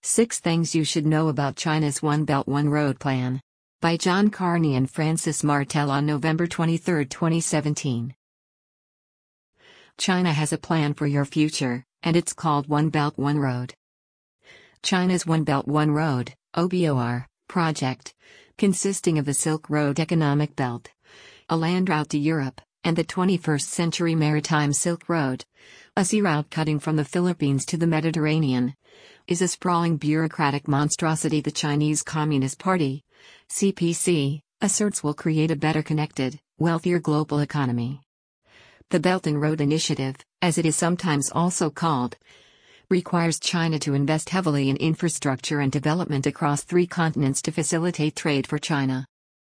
6 Things You Should Know About China's One Belt One Road Plan. By John Carney and Francis Martel on November 23, 2017. China has a plan for your future, and it's called One Belt One Road. China's One Belt One Road, OBOR, project, consisting of the Silk Road Economic Belt, a land route to Europe, and the 21st Century Maritime Silk Road, a sea route cutting from the Philippines to the Mediterranean, is a sprawling bureaucratic monstrosity the Chinese Communist Party, CPC, asserts will create a better connected, wealthier global economy. The Belt and Road Initiative, as it is sometimes also called, requires China to invest heavily in infrastructure and development across 3 continents to facilitate trade for China.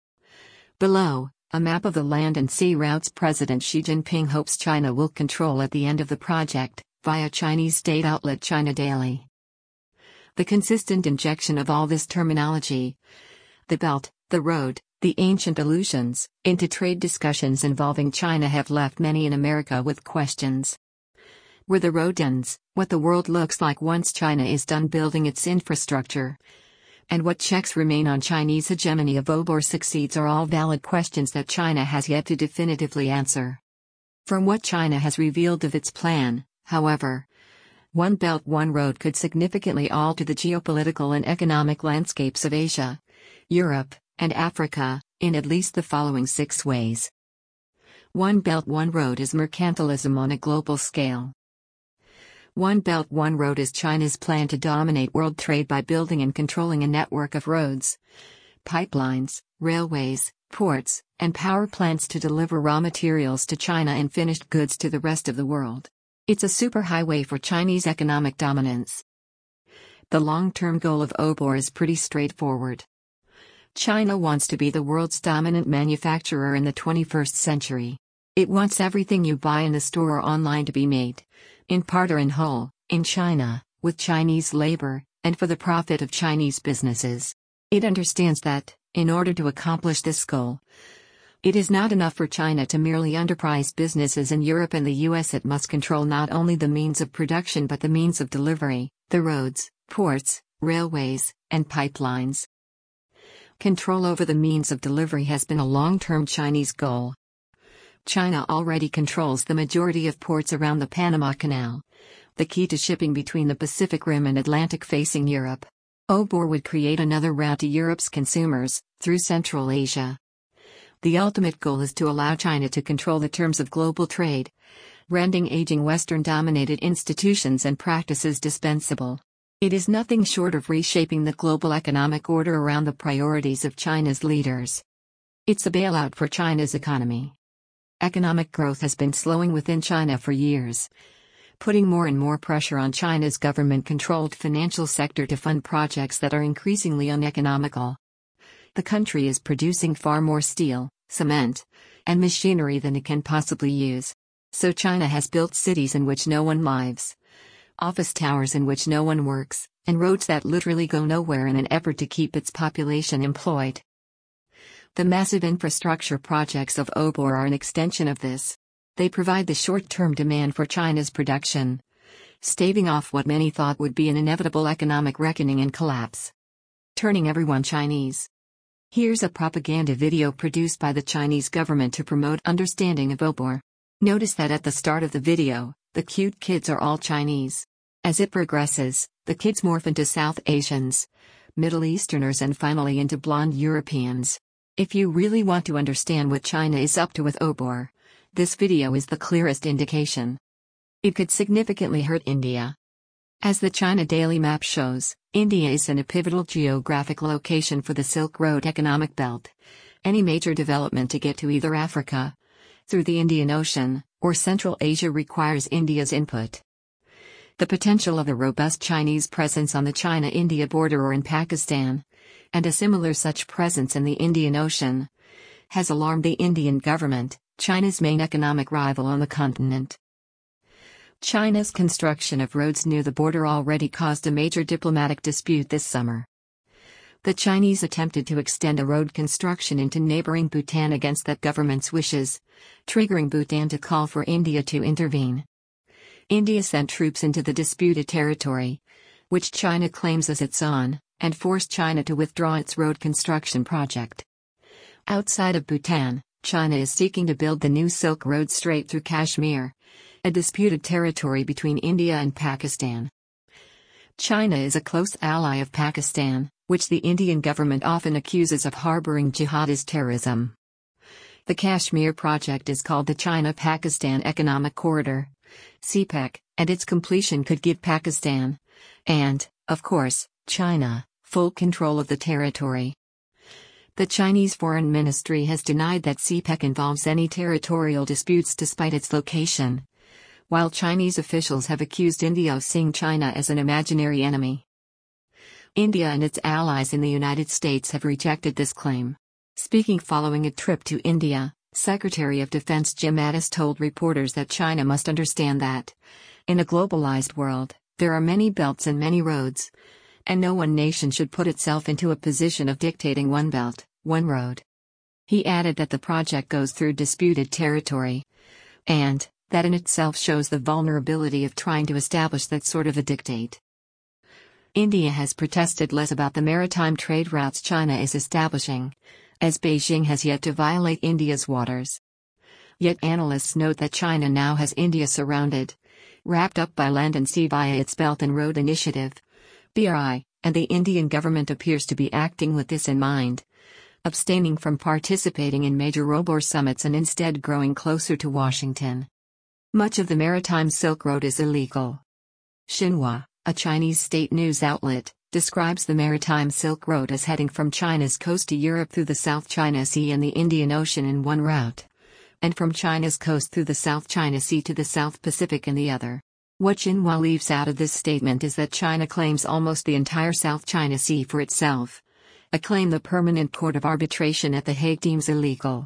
Below, a map of the land and sea routes President Xi Jinping hopes China will control at the end of the project, via Chinese state outlet China Daily. The consistent injection of all this terminology, the belt, the road, the ancient allusions, into trade discussions involving China have left many in America with questions. Where the road ends, what the world looks like once China is done building its infrastructure, and what checks remain on Chinese hegemony if OBOR succeeds are all valid questions that China has yet to definitively answer. From what China has revealed of its plan, however, One Belt One Road could significantly alter the geopolitical and economic landscapes of Asia, Europe, and Africa, in at least the following 6 ways. One Belt One Road is mercantilism on a global scale. One Belt One Road is China's plan to dominate world trade by building and controlling a network of roads, pipelines, railways, ports, and power plants to deliver raw materials to China and finished goods to the rest of the world. It's a superhighway for Chinese economic dominance. The long-term goal of OBOR is pretty straightforward. China wants to be the world's dominant manufacturer in the 21st century. It wants everything you buy in the store or online to be made, in part or in whole, in China, with Chinese labor, and for the profit of Chinese businesses. It understands that, in order to accomplish this goal, it is not enough for China to merely enterprise businesses in Europe and the US. It must control not only the means of production but the means of delivery, the roads, ports, railways, and pipelines. Control over the means of delivery has been a long-term Chinese goal. China already controls the majority of ports around the Panama Canal, the key to shipping between the Pacific Rim and Atlantic-facing Europe. OBOR would create another route to Europe's consumers, through Central Asia. The ultimate goal is to allow China to control the terms of global trade, rendering aging Western-dominated institutions and practices dispensable. It is nothing short of reshaping the global economic order around the priorities of China's leaders. It's a bailout for China's economy. Economic growth has been slowing within China for years, putting more and more pressure on China's government-controlled financial sector to fund projects that are increasingly uneconomical. The country is producing far more steel, cement, and machinery than it can possibly use. So China has built cities in which no one lives, office towers in which no one works, and roads that literally go nowhere in an effort to keep its population employed. The massive infrastructure projects of OBOR are an extension of this. They provide the short-term demand for China's production, staving off what many thought would be an inevitable economic reckoning and collapse, turning everyone Chinese. Here's a propaganda video produced by the Chinese government to promote understanding of OBOR. Notice that at the start of the video, the cute kids are all Chinese. As it progresses, the kids morph into South Asians, Middle Easterners and finally into blonde Europeans. If you really want to understand what China is up to with OBOR, this video is the clearest indication. It could significantly hurt India. As the China Daily map shows, India is in a pivotal geographic location for the Silk Road Economic Belt. Any major development to get to either Africa, through the Indian Ocean, or Central Asia requires India's input. The potential of a robust Chinese presence on the China-India border or in Pakistan, and a similar such presence in the Indian Ocean, has alarmed the Indian government, China's main economic rival on the continent. China's construction of roads near the border already caused a major diplomatic dispute this summer. The Chinese attempted to extend a road construction into neighboring Bhutan against that government's wishes, triggering Bhutan to call for India to intervene. India sent troops into the disputed territory, which China claims as its own, and forced China to withdraw its road construction project. Outside of Bhutan, China is seeking to build the new Silk Road straight through Kashmir, a disputed territory between India and Pakistan. China is a close ally of Pakistan, which the Indian government often accuses of harboring jihadist terrorism. The Kashmir project is called the China-Pakistan Economic Corridor, CPEC, and its completion could give Pakistan, and, of course, China, full control of the territory. The Chinese Foreign Ministry has denied that CPEC involves any territorial disputes despite its location, while Chinese officials have accused India of seeing China as an imaginary enemy. India and its allies in the United States have rejected this claim. Speaking following a trip to India, Secretary of Defense Jim Mattis told reporters that China must understand that, in a globalized world, there are many belts and many roads, and no one nation should put itself into a position of dictating one belt, one road. He added that the project goes through disputed territory, and that in itself shows the vulnerability of trying to establish that sort of a dictate. India has protested less about the maritime trade routes China is establishing, as Beijing has yet to violate India's waters. Yet analysts note that China now has India surrounded, wrapped up by land and sea via its Belt and Road Initiative, BRI, and the Indian government appears to be acting with this in mind, abstaining from participating in major ROBOR summits and instead growing closer to Washington. Much of the maritime Silk Road is illegal. Xinhua, a Chinese state news outlet, describes the maritime Silk Road as heading from China's coast to Europe through the South China Sea and the Indian Ocean in one route, and from China's coast through the South China Sea to the South Pacific in the other. What Xinhua leaves out of this statement is that China claims almost the entire South China Sea for itself, a claim the Permanent Court of Arbitration at The Hague deems illegal.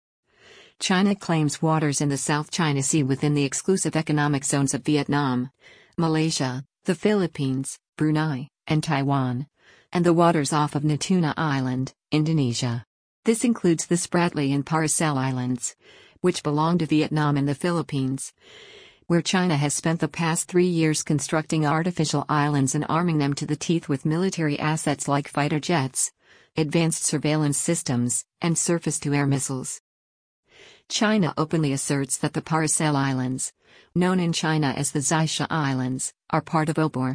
China claims waters in the South China Sea within the exclusive economic zones of Vietnam, Malaysia, the Philippines, Brunei, and Taiwan, and the waters off of Natuna Island, Indonesia. This includes the Spratly and Paracel Islands, which belong to Vietnam and the Philippines, where China has spent the past 3 years constructing artificial islands and arming them to the teeth with military assets like fighter jets, advanced surveillance systems, and surface-to-air missiles. China openly asserts that the Paracel Islands, known in China as the Xiaisha Islands, are part of OBOR.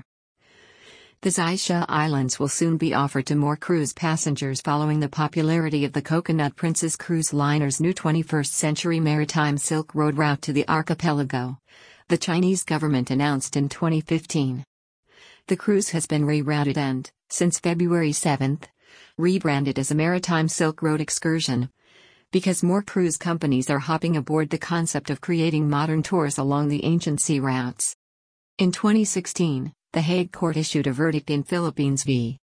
The Xiaisha Islands will soon be offered to more cruise passengers following the popularity of the Coconut Princess cruise liner's new 21st-century maritime Silk Road route to the archipelago, the Chinese government announced in 2015. The cruise has been rerouted and, since February 7, rebranded as a Maritime Silk Road excursion, because more cruise companies are hopping aboard the concept of creating modern tours along the ancient sea routes. In 2016, The Hague Court issued a verdict in Philippines v.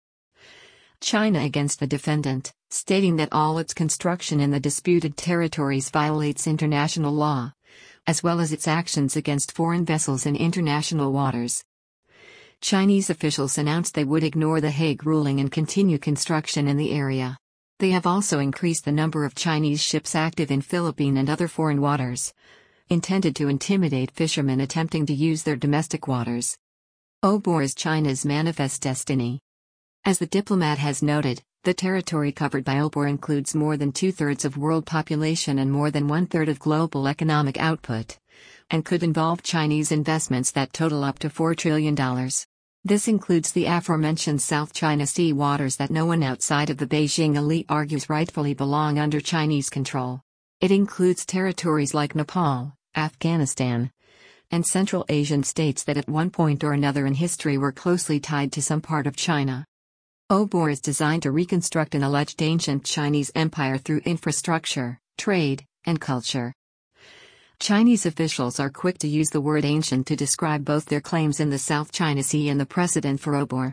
China against the defendant, stating that all its construction in the disputed territories violates international law, as well as its actions against foreign vessels in international waters. Chinese officials announced they would ignore the Hague ruling and continue construction in the area. They have also increased the number of Chinese ships active in Philippine and other foreign waters, intended to intimidate fishermen attempting to use their domestic waters. OBOR is China's manifest destiny. As the diplomat has noted, the territory covered by OBOR includes more than 2/3 of world population and more than 1/3 of global economic output, and could involve Chinese investments that total up to $4 trillion. This includes the aforementioned South China Sea waters that no one outside of the Beijing elite argues rightfully belong under Chinese control. It includes territories like Nepal, Afghanistan, and Central Asian states that at one point or another in history were closely tied to some part of China. OBOR is designed to reconstruct an alleged ancient Chinese empire through infrastructure, trade, and culture. Chinese officials are quick to use the word ancient to describe both their claims in the South China Sea and the precedent for OBOR.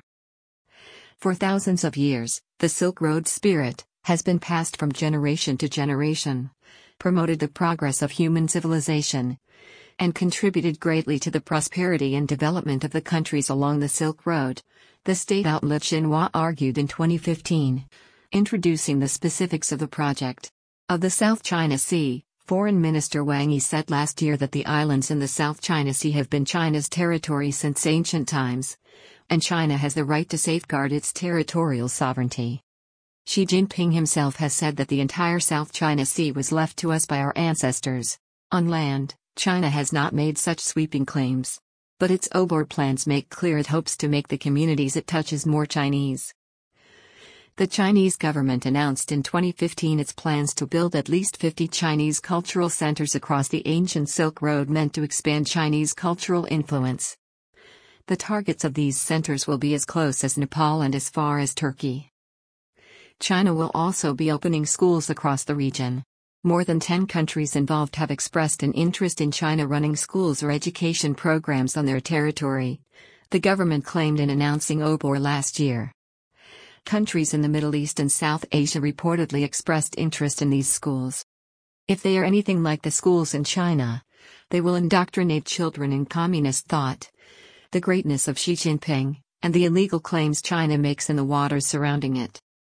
For thousands of years, the Silk Road spirit has been passed from generation to generation, promoted the progress of human civilization, and contributed greatly to the prosperity and development of the countries along the Silk Road, the state outlet Xinhua argued in 2015, introducing the specifics of the project. Of the South China Sea, Foreign Minister Wang Yi said last year that the islands in the South China Sea have been China's territory since ancient times, and China has the right to safeguard its territorial sovereignty. Xi Jinping himself has said that the entire South China Sea was left to us by our ancestors. On land, China has not made such sweeping claims. But its OBOR plans make clear it hopes to make the communities it touches more Chinese. The Chinese government announced in 2015 its plans to build at least 50 Chinese cultural centers across the ancient Silk Road meant to expand Chinese cultural influence. The targets of these centers will be as close as Nepal and as far as Turkey. China will also be opening schools across the region. More than 10 countries involved have expressed an interest in China running schools or education programs on their territory, the government claimed in announcing OBOR last year. Countries in the Middle East and South Asia reportedly expressed interest in these schools. If they are anything like the schools in China, they will indoctrinate children in communist thought, the greatness of Xi Jinping, and the illegal claims China makes in the waters surrounding it.